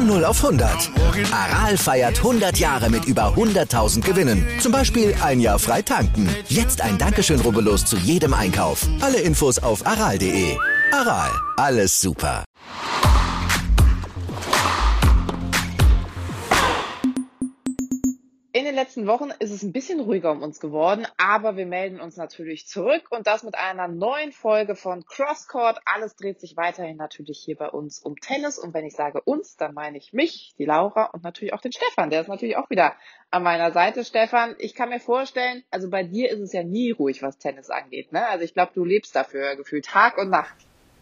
Von 0 auf 100. Aral feiert 100 Jahre mit über 100.000 Gewinnen. Zum Beispiel ein Jahr frei tanken. Jetzt ein Dankeschön, rubbellos zu jedem Einkauf. Alle Infos auf aral.de. Aral, alles super. In den letzten Wochen ist es ein bisschen ruhiger um uns geworden, aber wir melden uns natürlich zurück und das mit einer neuen Folge von Crosscourt. Alles dreht sich weiterhin natürlich hier bei uns um Tennis und wenn ich sage uns, dann meine ich mich, die Laura und natürlich auch den Stefan. Der ist natürlich auch wieder an meiner Seite. Stefan, ich kann mir vorstellen, also bei dir ist es ja nie ruhig, was Tennis angeht, ne? Also ich glaube, du lebst dafür gefühlt Tag und Nacht.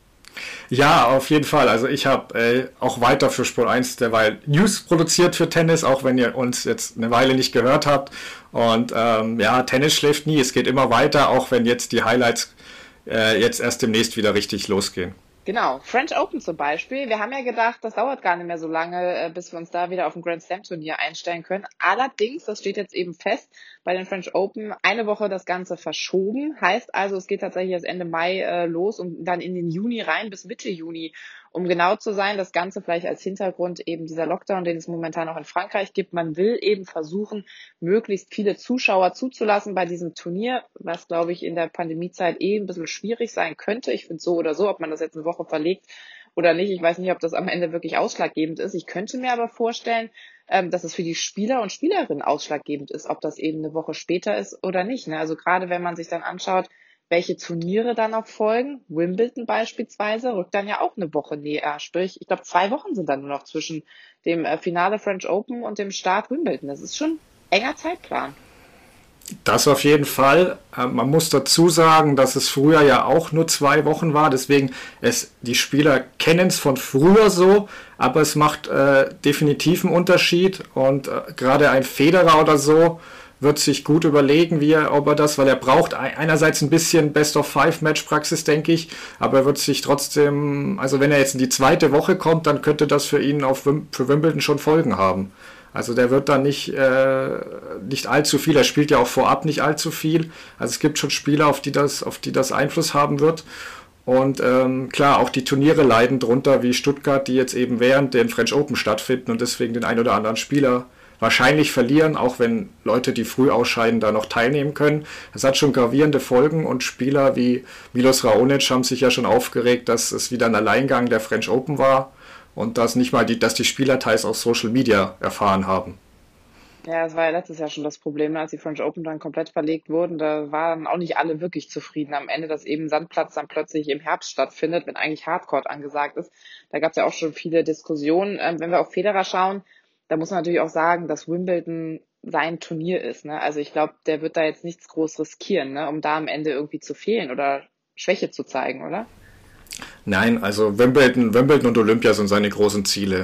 Ja, auf jeden Fall. Also ich habe auch weiter für Sport 1 derweil News produziert für Tennis, auch wenn ihr uns jetzt eine Weile nicht gehört habt. Und ja, Tennis schläft nie. Es geht immer weiter, auch wenn jetzt die Highlights jetzt erst demnächst wieder richtig losgehen. Genau, French Open zum Beispiel. Wir haben ja gedacht, das dauert gar nicht mehr so lange, bis wir uns da wieder auf ein Grand Slam Turnier einstellen können. Allerdings, das steht jetzt eben fest, bei den French Open eine Woche das Ganze verschoben. Heißt also, es geht tatsächlich erst Ende Mai los und dann in den Juni rein bis Mitte Juni. Um genau zu sein, das Ganze vielleicht als Hintergrund eben dieser Lockdown, den es momentan auch in Frankreich gibt. Man will eben versuchen, möglichst viele Zuschauer zuzulassen bei diesem Turnier, was, glaube ich, in der Pandemiezeit ein bisschen schwierig sein könnte. Ich finde so oder so, ob man das jetzt eine Woche verlegt oder nicht. Ich weiß nicht, ob das am Ende wirklich ausschlaggebend ist. Ich könnte mir aber vorstellen, dass es für die Spieler und Spielerinnen ausschlaggebend ist, ob das eben eine Woche später ist oder nicht. Ne? Also gerade wenn man sich dann anschaut, welche Turniere dann noch folgen. Wimbledon beispielsweise rückt dann ja auch eine Woche näher. Sprich, ich glaube 2 Wochen sind dann nur noch zwischen dem Finale French Open und dem Start Wimbledon. Das ist schon enger Zeitplan. Das auf jeden Fall. Man muss dazu sagen, dass es früher ja auch nur 2 Wochen war. Deswegen, die Spieler kennen es von früher so, aber es macht definitiv einen Unterschied. Und gerade ein Federer oder so wird sich gut überlegen, weil er braucht einerseits ein bisschen Best-of-5-Match-Praxis, denke ich, aber er wird sich trotzdem, also wenn er jetzt in die 2. Woche kommt, dann könnte das für ihn für Wimbledon schon Folgen haben. Also der wird dann nicht allzu viel, er spielt ja auch vorab nicht allzu viel, also es gibt schon Spieler, auf die das Einfluss haben wird. Und klar, auch die Turniere leiden drunter, wie Stuttgart, die jetzt eben während den French Open stattfinden und deswegen den ein oder anderen Spieler wahrscheinlich verlieren, auch wenn Leute, die früh ausscheiden, da noch teilnehmen können. Das hat schon gravierende Folgen und Spieler wie Milos Raonic haben sich ja schon aufgeregt, dass es wieder ein Alleingang der French Open war und dass nicht mal dass die Spieler teils aus Social Media erfahren haben. Ja, das war ja letztes Jahr schon das Problem, als die French Open dann komplett verlegt wurden. Da waren auch nicht alle wirklich zufrieden am Ende, dass eben Sandplatz dann plötzlich im Herbst stattfindet, wenn eigentlich Hardcourt angesagt ist. Da gab es ja auch schon viele Diskussionen. Wenn wir auf Federer schauen, da muss man natürlich auch sagen, dass Wimbledon sein Turnier ist. Ne? Also ich glaube, der wird da jetzt nichts groß riskieren, ne? Um da am Ende irgendwie zu fehlen oder Schwäche zu zeigen, oder? Nein, also Wimbledon und Olympia sind seine großen Ziele.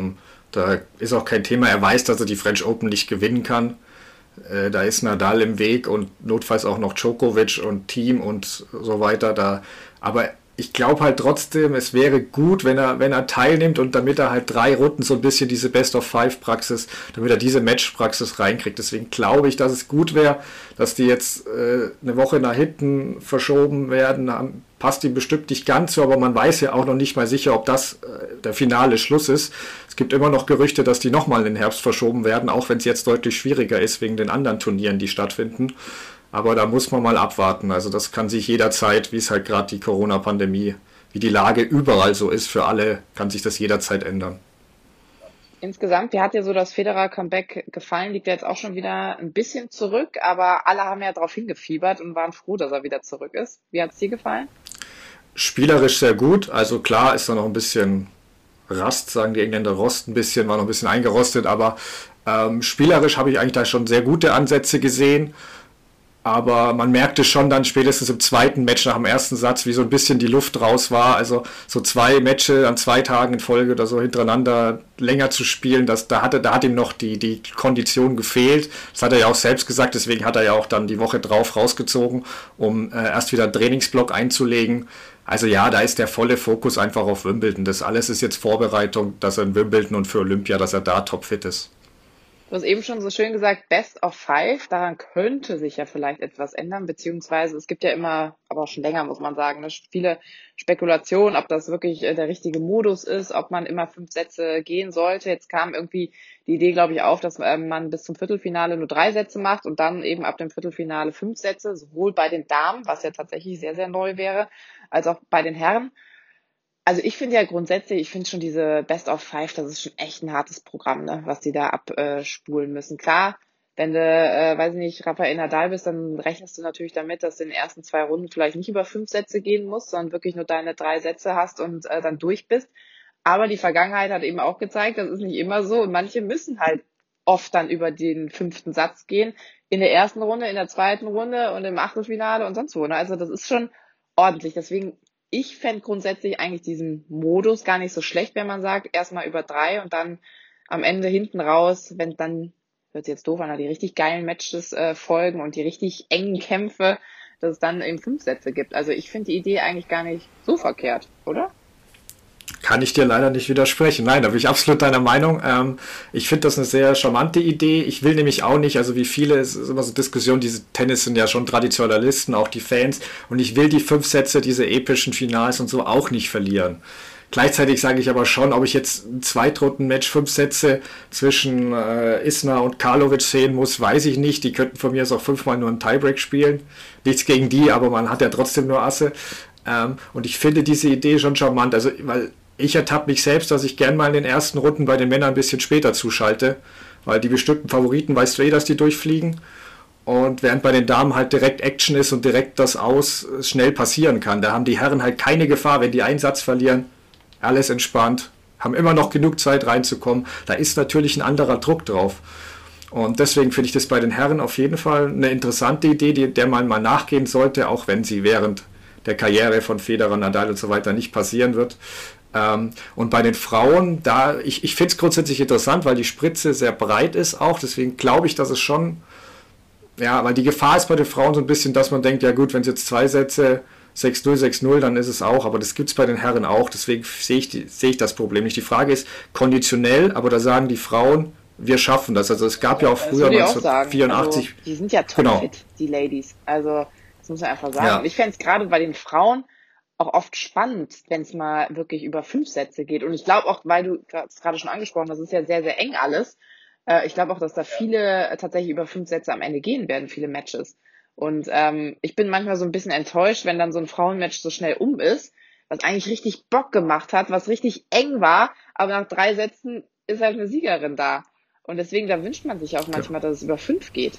Da ist auch kein Thema. Er weiß, dass er die French Open nicht gewinnen kann. Da ist Nadal im Weg und notfalls auch noch Djokovic und Thiem und so weiter. Aber ich glaube halt trotzdem, es wäre gut, wenn er teilnimmt und damit er halt 3 Runden so ein bisschen diese Best-of-5-Praxis, damit er diese Match-Praxis reinkriegt. Deswegen glaube ich, dass es gut wäre, dass die jetzt eine Woche nach hinten verschoben werden. Passt ihm bestimmt nicht ganz so, aber man weiß ja auch noch nicht mal sicher, ob das der finale Schluss ist. Es gibt immer noch Gerüchte, dass die nochmal in den Herbst verschoben werden, auch wenn es jetzt deutlich schwieriger ist wegen den anderen Turnieren, die stattfinden. Aber da muss man mal abwarten. Also das kann sich jederzeit, wie es halt gerade die Corona-Pandemie, wie die Lage überall so ist, für alle kann sich das jederzeit ändern. Insgesamt, wie hat dir so das Federer-Comeback gefallen? Liegt ja jetzt auch schon wieder ein bisschen zurück, aber alle haben ja darauf hingefiebert und waren froh, dass er wieder zurück ist. Wie hat es dir gefallen? Spielerisch sehr gut. Also klar ist da noch ein bisschen Rast, sagen die Engländer, Rost ein bisschen, war noch ein bisschen eingerostet, aber spielerisch habe ich eigentlich da schon sehr gute Ansätze gesehen. Aber man merkte schon dann spätestens im 2. Match nach dem ersten Satz, wie so ein bisschen die Luft raus war. Also so 2 Matches an 2 Tagen in Folge oder so hintereinander länger zu spielen, da hat ihm noch die Kondition gefehlt. Das hat er ja auch selbst gesagt, deswegen hat er ja auch dann die Woche drauf rausgezogen, um erst wieder einen Trainingsblock einzulegen. Also ja, da ist der volle Fokus einfach auf Wimbledon. Das alles ist jetzt Vorbereitung, dass er in Wimbledon und für Olympia, dass er da topfit ist. Du hast eben schon so schön gesagt, Best of Five. Daran könnte sich ja vielleicht etwas ändern, beziehungsweise es gibt ja immer, aber auch schon länger, muss man sagen, ne, viele Spekulationen, ob das wirklich der richtige Modus ist, ob man immer 5 Sätze gehen sollte. Jetzt kam irgendwie die Idee, glaube ich, auf, dass man bis zum Viertelfinale nur 3 Sätze macht und dann eben ab dem Viertelfinale 5 Sätze, sowohl bei den Damen, was ja tatsächlich sehr, sehr neu wäre, als auch bei den Herren. Also ich finde ja grundsätzlich, ich finde schon diese Best of Five, das ist schon echt ein hartes Programm, ne, was die da abspulen müssen. Klar, wenn du, weiß ich nicht, Rafael Nadal bist, dann rechnest du natürlich damit, dass du in den ersten 2 Runden vielleicht nicht über 5 Sätze gehen musst, sondern wirklich nur deine 3 Sätze hast und dann durch bist. Aber die Vergangenheit hat eben auch gezeigt, das ist nicht immer so und manche müssen halt oft dann über den 5. Satz gehen, in der ersten Runde, in der zweiten Runde und im Achtelfinale und sonst wo. Ne? Also das ist schon ordentlich. Deswegen, ich fände grundsätzlich eigentlich diesen Modus gar nicht so schlecht, wenn man sagt, erstmal über 3 und dann am Ende hinten raus, wenn dann, hört sich jetzt doof an, die richtig geilen Matches folgen und die richtig engen Kämpfe, dass es dann eben 5 Sätze gibt. Also ich finde die Idee eigentlich gar nicht so verkehrt, oder? Kann ich dir leider nicht widersprechen. Nein, da bin ich absolut deiner Meinung. Ich finde das eine sehr charmante Idee. Ich will nämlich auch nicht, also wie viele, es ist immer so Diskussion, diese Tennis sind ja schon Traditionalisten, auch die Fans. Und ich will die 5 Sätze, diese epischen Finals und so auch nicht verlieren. Gleichzeitig sage ich aber schon, ob ich jetzt ein Zweitrunden-Match 5 Sätze zwischen Isner und Karlovic sehen muss, weiß ich nicht. Die könnten von mir aus auch 5-mal nur einen Tiebreak spielen. Nichts gegen die, aber man hat ja trotzdem nur Asse. Und ich finde diese Idee schon charmant. Also, weil ich ertappe mich selbst, dass ich gern mal in den ersten Runden bei den Männern ein bisschen später zuschalte, weil die bestimmten Favoriten, weißt du dass die durchfliegen. Und während bei den Damen halt direkt Action ist und direkt das Aus schnell passieren kann. Da haben die Herren halt keine Gefahr, wenn die einen Satz verlieren. Alles entspannt, haben immer noch genug Zeit reinzukommen. Da ist natürlich ein anderer Druck drauf. Und deswegen finde ich das bei den Herren auf jeden Fall eine interessante Idee, der man mal nachgehen sollte, auch wenn sie während der Karriere von Federer, Nadal und so weiter nicht passieren wird. Und bei den Frauen, ich finde es grundsätzlich interessant, weil die Spritze sehr breit ist auch, deswegen glaube ich, dass es schon, ja, weil die Gefahr ist bei den Frauen so ein bisschen, dass man denkt, ja gut, wenn es jetzt 2 Sätze 6-0, 6-0, dann ist es auch, aber das gibt es bei den Herren auch, deswegen sehe ich das Problem nicht. Die Frage ist konditionell, aber da sagen die Frauen, wir schaffen das. Also es gab ja auch früher 1984. Also, die sind ja topfit, die Ladies, also das muss man einfach sagen. Ja. Und ich fände es gerade bei den Frauen auch oft spannend, wenn es mal wirklich über 5 Sätze geht. Und ich glaube auch, weil du es gerade schon angesprochen hast, das ist ja sehr, sehr eng alles. Ich glaube auch, dass da viele tatsächlich über 5 Sätze am Ende gehen werden, viele Matches. Und ich bin manchmal so ein bisschen enttäuscht, wenn dann so ein Frauenmatch so schnell ist, was eigentlich richtig Bock gemacht hat, was richtig eng war, aber nach 3 Sätzen ist halt eine Siegerin da. Und deswegen, da wünscht man sich auch manchmal, dass es über 5 geht.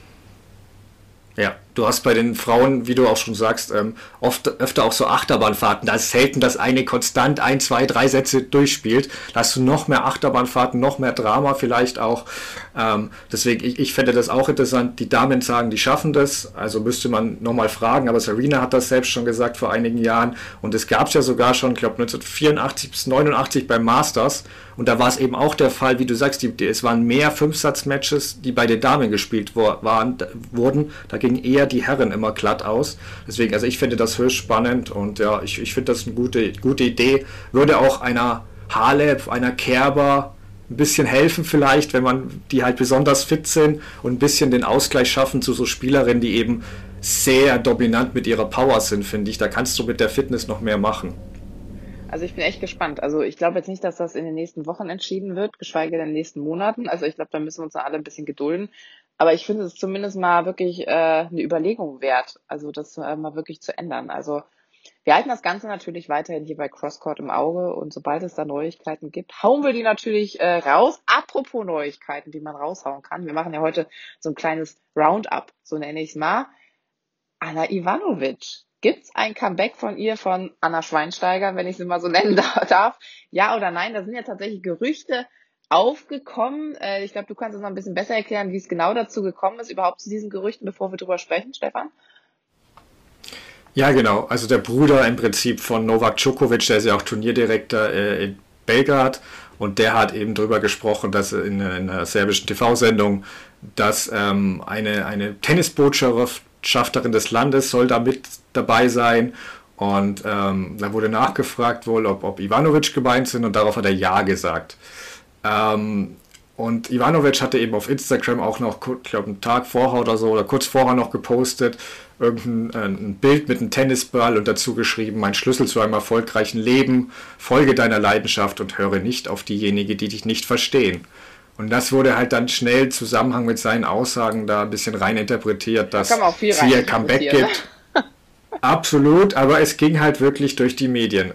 Ja, du hast bei den Frauen, wie du auch schon sagst, öfter auch so Achterbahnfahrten. Da ist selten, dass eine konstant 1, 2, 3 Sätze durchspielt. Da hast du noch mehr Achterbahnfahrten, noch mehr Drama vielleicht auch. Deswegen, ich fände das auch interessant. Die Damen sagen, die schaffen das. Also müsste man nochmal fragen. Aber Serena hat das selbst schon gesagt vor einigen Jahren. Und es gab es ja sogar schon, ich glaube 1984 bis 89 beim Masters. Und da war es eben auch der Fall, wie du sagst, es waren mehr 5-Satz-Matches, die bei den Damen gespielt wurden. Da gingen eher die Herren immer glatt aus. Deswegen, also ich finde das höchst spannend und ja, ich finde das eine gute Idee. Würde auch einer Halep, einer Kerber ein bisschen helfen vielleicht, wenn man die halt besonders fit sind und ein bisschen den Ausgleich schaffen zu so Spielerinnen, die eben sehr dominant mit ihrer Power sind, finde ich. Da kannst du mit der Fitness noch mehr machen. Also ich bin echt gespannt. Also ich glaube jetzt nicht, dass das in den nächsten Wochen entschieden wird, geschweige denn in den nächsten Monaten. Also ich glaube, da müssen wir uns alle ein bisschen gedulden. Aber ich finde es zumindest mal wirklich eine Überlegung wert, also das mal wirklich zu ändern. Also wir halten das Ganze natürlich weiterhin hier bei CrossCourt im Auge und sobald es da Neuigkeiten gibt, hauen wir die natürlich raus. Apropos Neuigkeiten, die man raushauen kann. Wir machen ja heute so ein kleines Roundup, so nenne ich es mal. Ana Ivanovic. Gibt's ein Comeback von ihr, von Anna Schweinsteiger, wenn ich sie mal so nennen darf? Ja oder nein? Da sind ja tatsächlich Gerüchte aufgekommen. Ich glaube, du kannst es noch ein bisschen besser erklären, wie es genau dazu gekommen ist, überhaupt zu diesen Gerüchten, bevor wir drüber sprechen, Stefan. Ja, genau. Also der Bruder im Prinzip von Novak Djokovic, der ist ja auch Turnierdirektor in Belgrad und der hat eben drüber gesprochen, dass in einer serbischen TV-Sendung, dass eine Tennisbotschafterin des Landes soll da mit dabei sein und da wurde nachgefragt wohl, ob Ivanovic gemeint sind und darauf hat er ja gesagt. Und Ivanovic hatte eben auf Instagram auch noch, ich glaube, einen Tag vorher oder so, oder kurz vorher noch gepostet, ein Bild mit einem Tennisball und dazu geschrieben, mein Schlüssel zu einem erfolgreichen Leben, folge deiner Leidenschaft und höre nicht auf diejenigen, die dich nicht verstehen. Und das wurde halt dann schnell im Zusammenhang mit seinen Aussagen da ein bisschen reininterpretiert, Da kann dass man auch viel es hier Comeback reininterpretieren, gibt. Absolut, aber es ging halt wirklich durch die Medien.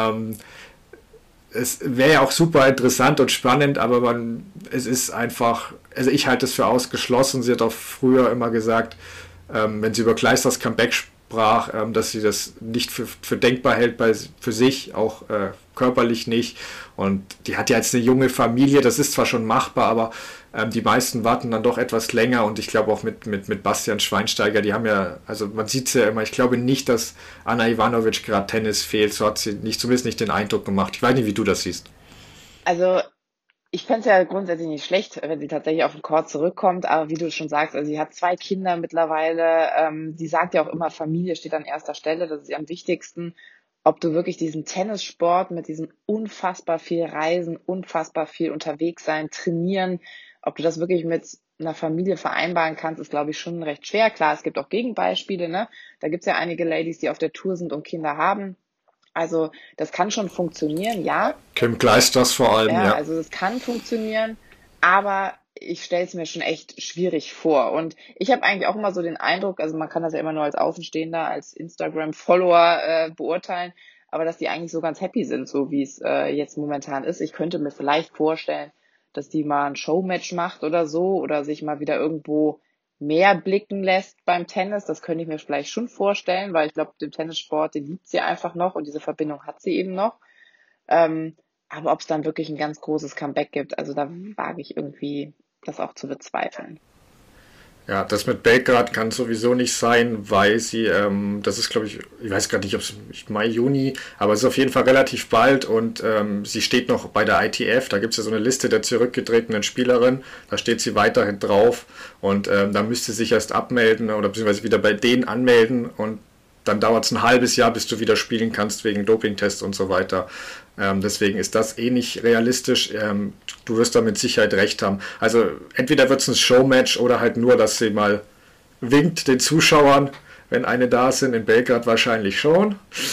Es wäre ja auch super interessant und spannend, aber es ist einfach, also ich halte es für ausgeschlossen. Sie hat auch früher immer gesagt, wenn sie über Kleisters Comeback sprach, dass sie das nicht für denkbar hält für sich, auch körperlich nicht. Und die hat ja jetzt eine junge Familie, das ist zwar schon machbar, aber die meisten warten dann doch etwas länger und ich glaube auch mit Bastian Schweinsteiger, die haben ja, also man sieht es ja immer, ich glaube nicht, dass Anna Ivanovic gerade Tennis fehlt, so hat sie nicht, zumindest nicht den Eindruck gemacht. Ich weiß nicht, wie du das siehst. Also ich fände es ja grundsätzlich nicht schlecht, wenn sie tatsächlich auf den Court zurückkommt, aber wie du schon sagst, also sie hat 2 Kinder mittlerweile, sie sagt ja auch immer, Familie steht an erster Stelle, das ist ihr am wichtigsten. Ob du wirklich diesen Tennissport mit diesem unfassbar viel Reisen, unfassbar viel unterwegs sein, trainieren, ob du das wirklich mit einer Familie vereinbaren kannst, ist, glaube ich, schon recht schwer. Klar, es gibt auch Gegenbeispiele, ne? Da gibt es ja einige Ladies, die auf der Tour sind und Kinder haben. Also das kann schon funktionieren, ja. Kim Kleisters vor allem, Ja, ja. also es kann funktionieren, aber ich stelle es mir schon echt schwierig vor. Und ich habe eigentlich auch immer so den Eindruck, also man kann das ja immer nur als Außenstehender, als Instagram-Follower beurteilen, aber dass die eigentlich so ganz happy sind, so wie es jetzt momentan ist. Ich könnte mir vielleicht vorstellen, dass die mal ein Showmatch macht oder so oder sich mal wieder irgendwo mehr blicken lässt beim Tennis. Das könnte ich mir vielleicht schon vorstellen, weil ich glaube, den Tennissport, den liebt sie einfach noch und diese Verbindung hat sie eben noch. Ähm, aber ob es dann wirklich ein ganz großes Comeback gibt, also da wage ich irgendwie das auch zu bezweifeln. Ja, das mit Belgrad kann sowieso nicht sein, weil sie, das ist glaube ich weiß gerade nicht, ob es Mai, Juni, aber es ist auf jeden Fall relativ bald und sie steht noch bei der ITF, da gibt es ja so eine Liste der zurückgetretenen Spielerinnen, da steht sie weiterhin drauf und da müsste sie sich erst abmelden oder beziehungsweise wieder bei denen anmelden und dann dauert es ein halbes Jahr, bis du wieder spielen kannst wegen Dopingtests und so weiter. Deswegen ist das eh nicht realistisch. Du wirst da mit Sicherheit recht haben. Also entweder wird es ein Showmatch oder halt nur, dass sie mal winkt den Zuschauern, wenn eine da sind. In Belgrad wahrscheinlich schon.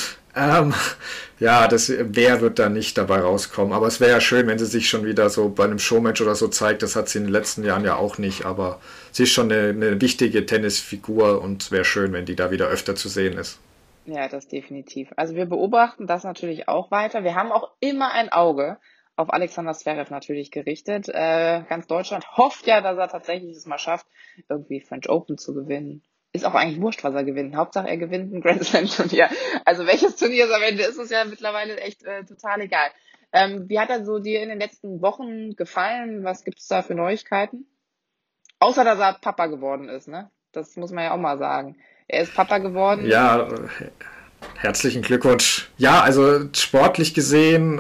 Ähm, ja, wer wird da nicht dabei rauskommen. Aber es wäre ja schön, wenn sie sich schon wieder so bei einem Showmatch oder so zeigt. Das hat sie in den letzten Jahren ja auch nicht. Aber sie ist schon eine wichtige Tennisfigur und es wäre schön, wenn die da wieder öfter zu sehen ist. Ja, das definitiv. Also wir beobachten das natürlich auch weiter. Wir haben auch immer ein Auge auf Alexander Zverev natürlich gerichtet. Ganz Deutschland hofft ja, dass er tatsächlich es mal schafft, irgendwie French Open zu gewinnen. Ist auch eigentlich wurscht, was er gewinnt. Hauptsache er gewinnt ein Grand Slam Turnier. Also welches Turnier es am Ende ist, ist ja mittlerweile echt total egal. Wie hat er so dir in den letzten Wochen gefallen? Was gibt's da für Neuigkeiten? Außer, dass er Papa geworden ist, ne? Das muss man ja auch mal sagen. Er ist Papa geworden. Ja, herzlichen Glückwunsch. Ja, also sportlich gesehen,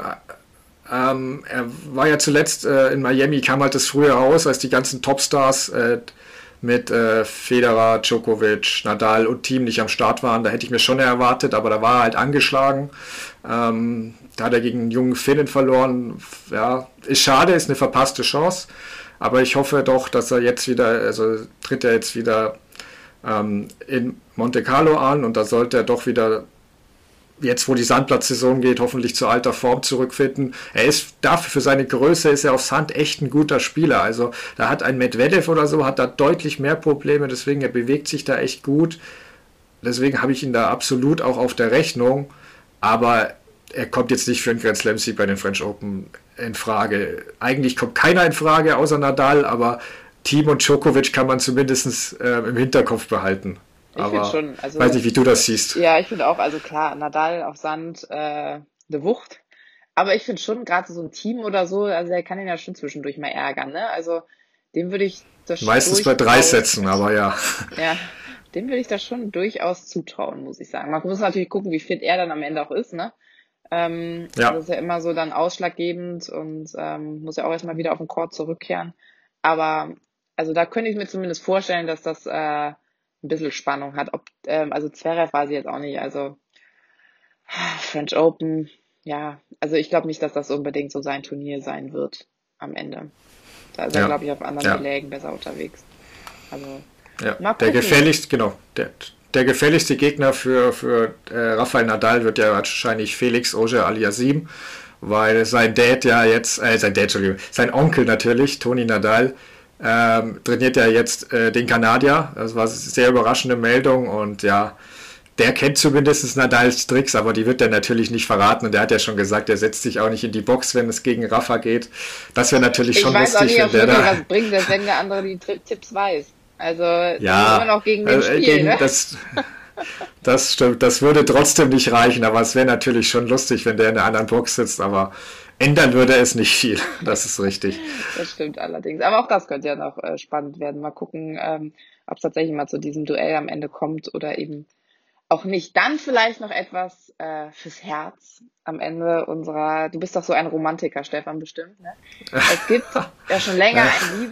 er war ja zuletzt in Miami, kam halt das früher raus, als die ganzen Topstars mit Federer, Djokovic, Nadal und Team nicht am Start waren. Da hätte ich mir schon erwartet, aber da war er halt angeschlagen. Da hat er gegen einen jungen Finnen verloren. Ja, ist schade, ist eine verpasste Chance. Aber ich hoffe doch, dass er jetzt wieder, also tritt er jetzt wieder in Monte Carlo an und da sollte er doch wieder, jetzt wo die Sandplatzsaison geht, hoffentlich zur alter Form zurückfinden. Er ist dafür, für seine Größe ist er auf Sand echt ein guter Spieler. Also da hat ein Medvedev oder so, hat da deutlich mehr Probleme, deswegen er bewegt sich da echt gut. Deswegen habe ich ihn da absolut auch auf der Rechnung, aber er kommt jetzt nicht für einen Grand Slam Sieg bei den French Open in Frage. Eigentlich kommt keiner in Frage außer Nadal, aber Thiem und Djokovic kann man zumindest im Hinterkopf behalten. Ich finde Aber schon, also weiß nicht, wie du das siehst. ja, ich finde auch, also klar, Nadal auf Sand, eine Wucht. Aber ich finde schon, gerade so ein Team oder so, also der kann ihn ja schon zwischendurch mal ärgern, ne? Also dem würde ich das Meistens bei 3 Sätzen, aber ja. ja, dem würde ich das schon durchaus zutrauen, muss ich sagen. Man muss natürlich gucken, wie fit er dann am Ende auch ist, ne? Ja, Das ist ja immer so dann ausschlaggebend und muss ja auch erstmal wieder auf den Court zurückkehren. Aber also da könnte ich mir zumindest vorstellen, dass das ein bisschen Spannung hat. Also Zverev weiß ich jetzt auch nicht. Also French Open, ja, also ich glaube nicht, dass das unbedingt so sein Turnier sein wird am Ende. Da ist er, glaube ich, auf anderen Belägen besser unterwegs. Also, der gefährlichste Gegner für Rafael Nadal wird ja wahrscheinlich Felix Auger-Aliassime, weil sein Onkel natürlich, Toni Nadal, trainiert ja jetzt den Kanadier. Das war eine sehr überraschende Meldung und ja, der kennt zumindest Nadals Tricks, aber die wird er natürlich nicht verraten. Und der hat ja schon gesagt, er setzt sich auch nicht in die Box, wenn es gegen Rafa geht. Das wäre natürlich schon lustig, wenn der da... was bringt, wenn der andere die Tipps weiß. Also, immer noch gegen den Spiel, ne? Das stimmt, das würde trotzdem nicht reichen, aber es wäre natürlich schon lustig, wenn der in der anderen Box sitzt, aber ändern würde es nicht viel, das ist richtig. Das stimmt allerdings, aber auch das könnte ja noch spannend werden. Mal gucken, ob es tatsächlich mal zu diesem Duell am Ende kommt oder eben auch nicht. Dann vielleicht noch etwas fürs Herz am Ende unserer, du bist doch so ein Romantiker, Stefan, bestimmt, ne? Es gibt ja schon länger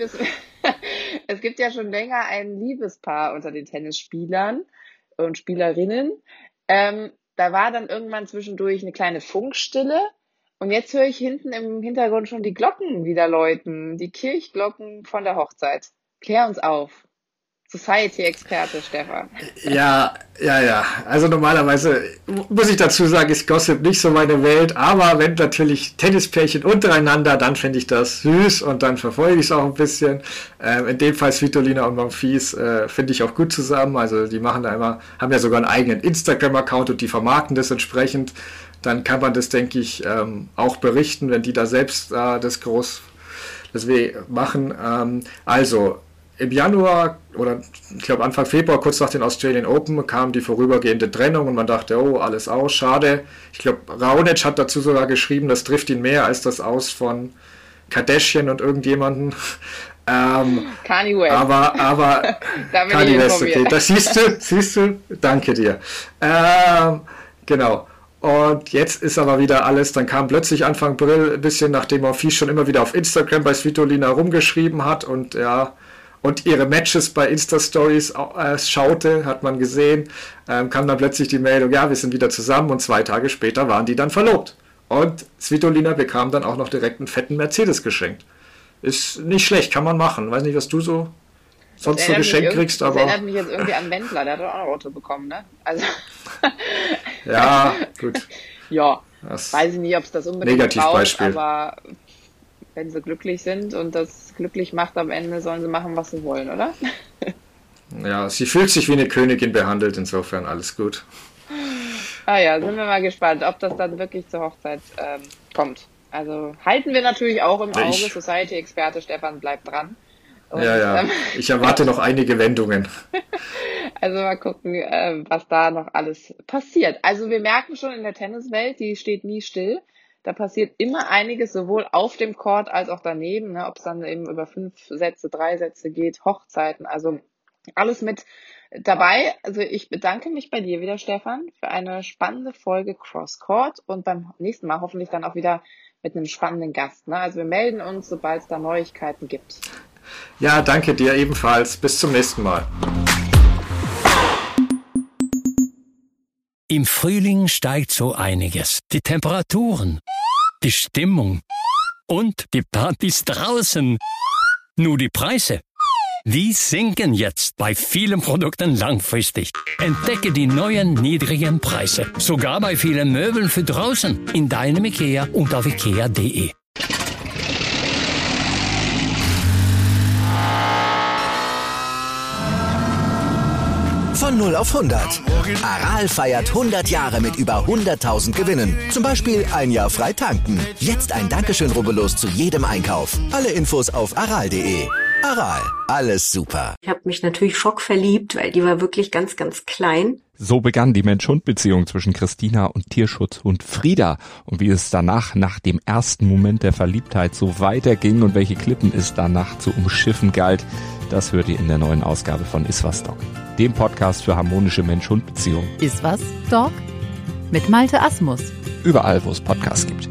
ein Liebespaar unter den Tennisspielern und Spielerinnen. Da war dann irgendwann zwischendurch eine kleine Funkstille und jetzt höre ich hinten im Hintergrund schon die Glocken wieder läuten, die Kirchglocken von der Hochzeit. Klär uns auf. Society-Experte, Stefan. Ja. Also normalerweise muss ich dazu sagen, ist Gossip nicht so meine Welt, aber wenn natürlich Tennispärchen untereinander, dann finde ich das süß und dann verfolge ich es auch ein bisschen. In dem Fall Svitolina und Monfils finde ich auch gut zusammen. Also die machen da immer, haben ja sogar einen eigenen Instagram-Account und die vermarkten das entsprechend. Dann kann man das, denke ich, auch berichten, wenn die da selbst das machen. Im Januar oder ich glaube Anfang Februar, kurz nach den Australian Open, kam die vorübergehende Trennung und man dachte, oh, alles aus, schade. Ich glaube, Raonic hat dazu sogar geschrieben, das trifft ihn mehr als das Aus von Kardashian und irgendjemanden. Kanye West. Aber Kanye West, okay, das siehst du, danke dir. Genau. Und jetzt ist aber wieder alles, dann kam plötzlich Anfang April, ein bisschen nachdem Monfils schon immer wieder auf Instagram bei Svitolina rumgeschrieben hat und ihre Matches bei Insta-Stories schaute, hat man gesehen, kam dann plötzlich die Meldung, ja, wir sind wieder zusammen und 2 Tage später waren die dann verlobt. Und Svitolina bekam dann auch noch direkt einen fetten Mercedes geschenkt. Ist nicht schlecht, kann man machen. Weiß nicht, was du so sonst so geschenkt kriegst, aber... Das erinnert mich jetzt irgendwie an Wendler, der hat doch auch ein Auto bekommen, ne? Also... Ja, gut. Ja, weiß ich nicht, ob es das unbedingt Negativbeispiel. braucht, aber... Wenn sie glücklich sind und das glücklich macht am Ende, sollen sie machen, was sie wollen, oder? Ja, sie fühlt sich wie eine Königin behandelt, insofern alles gut. Ja, sind wir mal gespannt, ob das dann wirklich zur Hochzeit kommt. Also halten wir natürlich auch im Auge. Society-Experte Stefan bleibt dran. Und, ich erwarte noch einige Wendungen. Also mal gucken, was da noch alles passiert. Also wir merken schon in der Tenniswelt, die steht nie still. Da passiert immer einiges, sowohl auf dem Court als auch daneben, ne, ob es dann eben über 5 Sätze, 3 Sätze geht, Hochzeiten, also alles mit dabei. Also ich bedanke mich bei dir wieder, Stefan, für eine spannende Folge Cross Court und beim nächsten Mal hoffentlich dann auch wieder mit einem spannenden Gast. Ne? Also wir melden uns, sobald es da Neuigkeiten gibt. Ja, danke dir ebenfalls. Bis zum nächsten Mal. Im Frühling steigt so einiges. Die Temperaturen, die Stimmung und die Partys draußen. Nur die Preise, die sinken jetzt bei vielen Produkten langfristig. Entdecke die neuen niedrigen Preise. Sogar bei vielen Möbeln für draußen. In deinem IKEA und auf ikea.de. Von 0 auf 100. Aral feiert 100 Jahre mit über 100.000 Gewinnen. Zum Beispiel ein Jahr frei tanken. Jetzt ein Dankeschön, rubbellos zu jedem Einkauf. Alle Infos auf aral.de. Aral, alles super. Ich habe mich natürlich schockverliebt, weil die war wirklich ganz, ganz klein. So begann die Mensch-Hund-Beziehung zwischen Christina und Tierschutzhund Frieda. Und wie es danach, nach dem ersten Moment der Verliebtheit, so weiterging und welche Klippen es danach zu umschiffen galt, das hört ihr in der neuen Ausgabe von Iswas Dog, dem Podcast für harmonische Mensch-Hund-Beziehungen. Iswas Dog? Mit Malte Asmus. Überall, wo es Podcasts gibt.